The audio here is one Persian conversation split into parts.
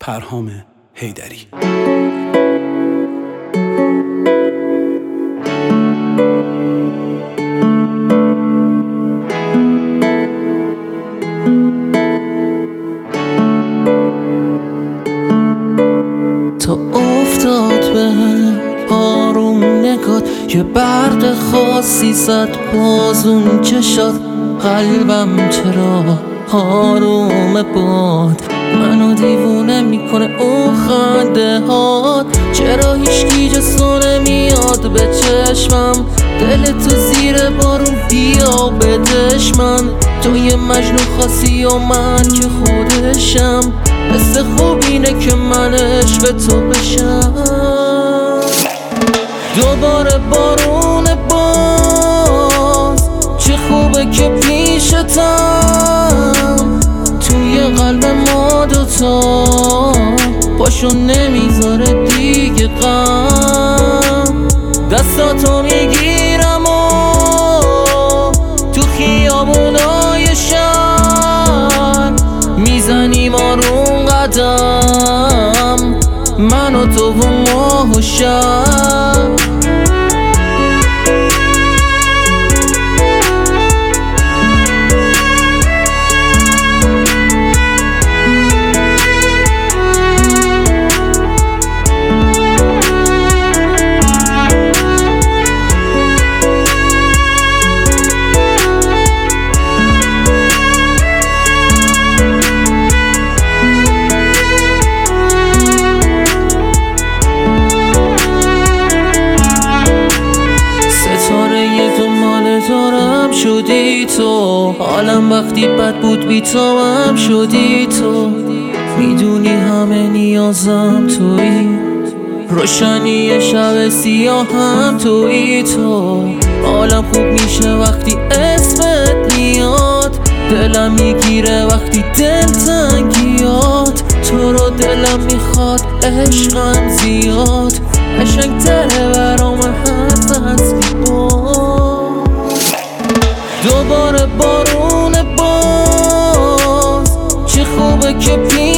پرهام حیدری. تا افتاد به آروم نگات، یه برق خاصی زد بازون چشات. قلبم چرا آروم باد، منو دیوونه میکنه اون خنده هات. چرا هیچکی جسو نمیاد به چشمم، دل تو زیر بارون بیا بدش من. تو یه مجنون خاصی و من که خودشم، حس خوب اینه که من عشق تو بشم. دوباره بارون باز، چه خوبه که پیشتم. توی قلب ما دوتا پاشو نمیذاره دیگه غم. دستاتو میگیرم و تو خیابونای شهر میزنیم آروم قدم، من و تو و ماه و شب. شدی تو حالم وقتی بد بود بی تو هم شدی تو. میدونی همه نیازم تویی، روشنی شب سیاه هم تویی تو. حالم خوب میشه وقتی اسمت میاد، دلم میگیره وقتی دل تنگیات. تو رو دلم میخواد عشقم زیاد، قشنگ تره برام حرف از دوباره بارون باز، چه خوبه که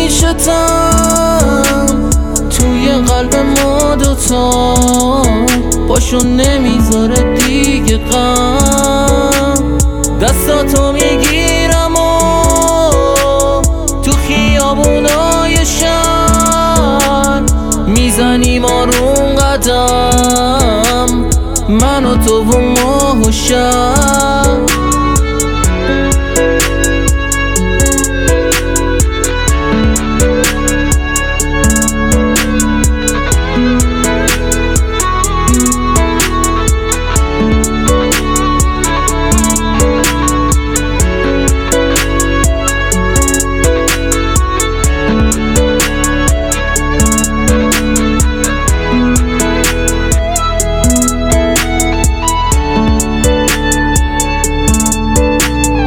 پیشتم. توی قلب ما دوتا پاشو نمیذاره دیگه غم. دستاتو میگیرم و تو خیابونای شهر میزنیم آروم قدم، من و تو و ماه و شب.